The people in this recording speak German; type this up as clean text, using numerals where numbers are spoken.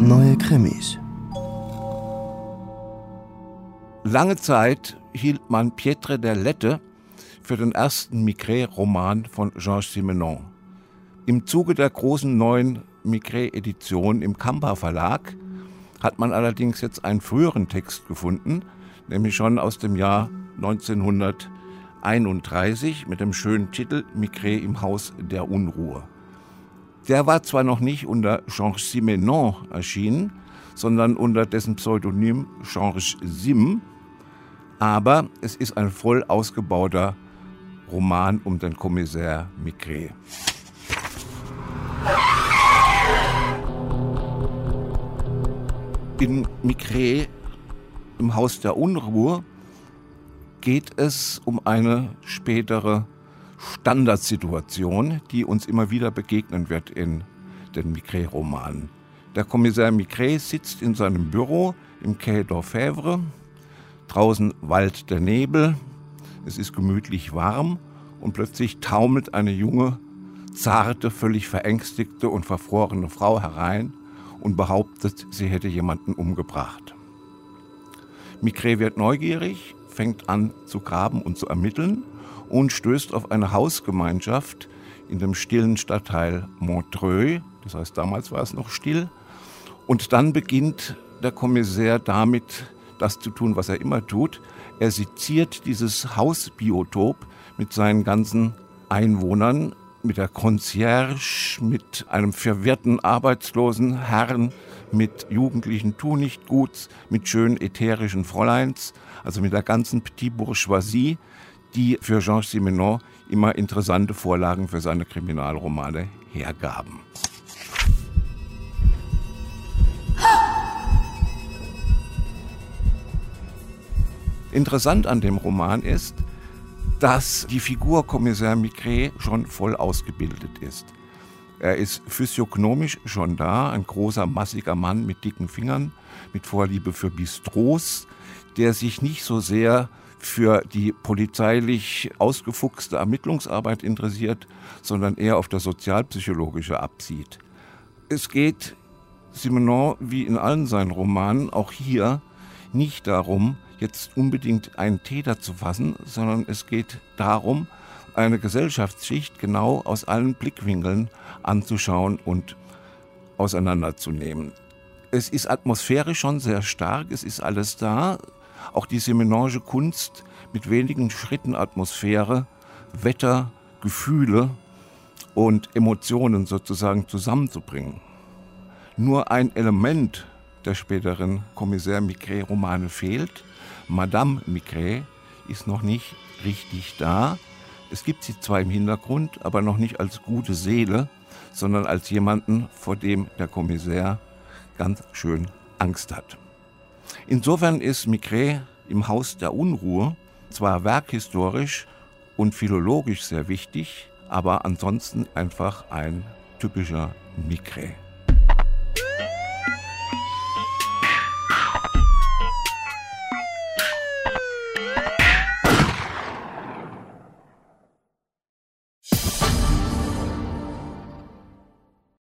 Neue Krimis. Lange Zeit hielt man Pietre der Lette für den ersten Maigret-Roman von Georges Simenon. Im Zuge der großen neuen Maigret-Edition im Campa Verlag hat man allerdings jetzt einen früheren Text gefunden, nämlich schon aus dem Jahr 1931 mit dem schönen Titel Maigret im Haus der Unruhe. Der war zwar noch nicht unter Georges Simenon erschienen, sondern unter dessen Pseudonym Georges Simm, aber es ist ein voll ausgebauter Roman um den Kommissär Maigret. In Maigret im Haus der Unruhe geht es um eine spätere Standardsituation, die uns immer wieder begegnen wird in den Maigret-Romanen. Der Kommissar Maigret sitzt in seinem Büro im Quai d'Orfèvre. Draußen wallt der Nebel, es ist gemütlich warm und plötzlich taumelt eine junge, zarte, völlig verängstigte und verfrorene Frau herein und behauptet, sie hätte jemanden umgebracht. Maigret wird neugierig, fängt an zu graben und zu ermitteln und stößt auf eine Hausgemeinschaft in dem stillen Stadtteil Montreuil, das heißt, damals war es noch still. Und dann beginnt der Kommissär damit, das zu tun, was er immer tut. Er seziert dieses Hausbiotop mit seinen ganzen Einwohnern, mit der Concierge, mit einem verwirrten arbeitslosen Herrn, mit jugendlichen Tunichtguts, mit schönen ätherischen Fräuleins, also mit der ganzen Petite Bourgeoisie, die für Georges Simenon immer interessante Vorlagen für seine Kriminalromane hergaben. Interessant an dem Roman ist, dass die Figur Kommissar Maigret schon voll ausgebildet ist. Er ist physiognomisch schon da, ein großer, massiger Mann mit dicken Fingern, mit Vorliebe für Bistros, der sich nicht so sehr für die polizeilich ausgefuchste Ermittlungsarbeit interessiert, sondern eher auf das Sozialpsychologische absieht. Es geht Simenon wie in allen seinen Romanen auch hier nicht darum, jetzt unbedingt einen Täter zu fassen, sondern es geht darum, eine Gesellschaftsschicht genau aus allen Blickwinkeln anzuschauen und auseinanderzunehmen. Es ist atmosphärisch schon sehr stark, es ist alles da. Auch die Simenon'sche Kunst mit wenigen Schritten Atmosphäre, Wetter, Gefühle und Emotionen sozusagen zusammenzubringen. Nur ein Element der späteren Kommissar Maigret-Romane fehlt. Madame Maigret ist noch nicht richtig da. Es gibt sie zwar im Hintergrund, aber noch nicht als gute Seele, sondern als jemanden, vor dem der Kommissär ganz schön Angst hat. Insofern ist Maigret im Haus der Unruhe zwar werkhistorisch und philologisch sehr wichtig, aber ansonsten einfach ein typischer Maigret.